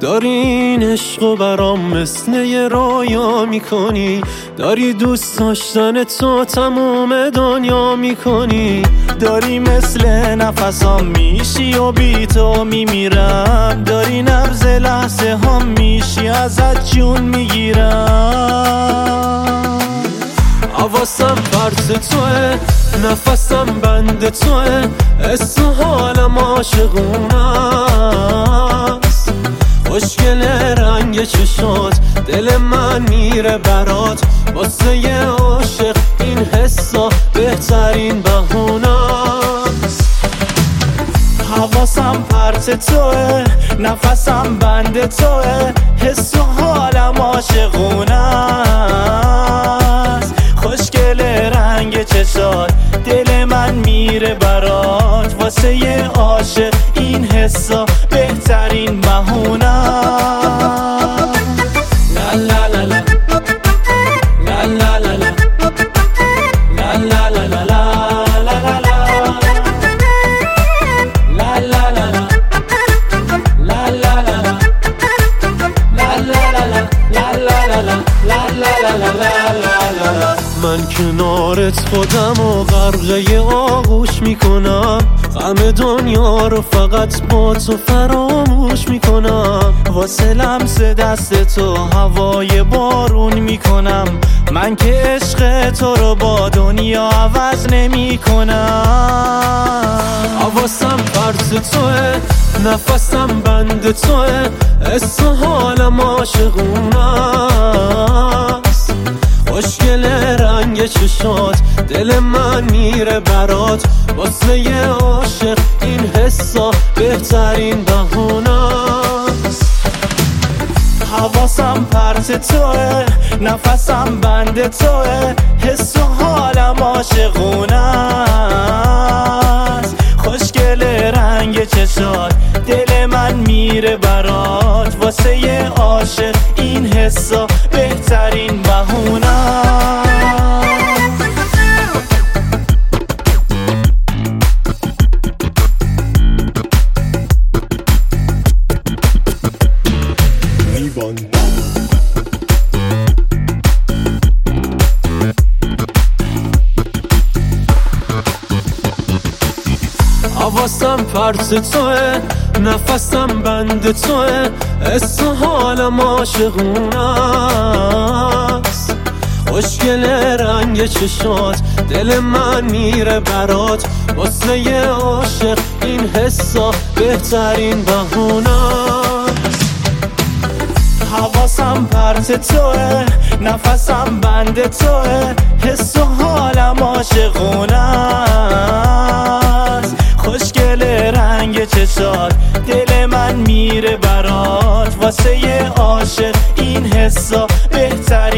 داری این عشقو برام مثل یه رویا میکنی، داری دوست داشتن تو تموم دنیا میکنی، داری مثل نفسام میشی و بی تو میمیرم، داری نبض لحظه هم میشی ازت جون میگیرم. حواسم پرت توه، نفسم بند توه، حس و حالم عاشقونه است. خوشگل رنگ چشات دل من میره برات، واسه یه عاشق این حسا بهترین بهونه است. حواسم پرت توه، نفسم بند توه، حس و حالم عاشقونه است. خوشگل رنگ چشات دل من میره برات، واسه یه عاشق این حسا بهترین بهونه است. لا لا لا لا لا لا لا لا لا لا لا لا لا من کنارت خودم و غرقه آغوش میکنم، غم دنیا رو فقط با تو فراموش میکنم. واسه لمس دست تو هوای بارون میکنم، من که عشق تو رو با دنیا عوض نمیکنم. حواسم پرت توه، نفسم بند توه، حس و حالم عاشقونه است. خوشگل رنگ چشات دل من میره برات، واسه یه عاشق این حسا بهترین بهونه است. حواسم پرت توه، نفسم بند توه، حس و حالم عاشقونه است. خوشگل رنگ چشات دل من میره برات، واسه یه عاشق این حسا بهترین بهونه است. حواسم پرت توه، نفسم بند توه، حس و حالم عاشقونه است. خوشگل رنگ چشات دل من میره برات، واسه یه عاشق این حسا بهترین بهونه است. حواسم پرت توه، نفسم بند توه، حس و حالم عاشقونه است. خوشگل رنگ چشات دل من میره برات، واسه یه عاشق این حسا بهترین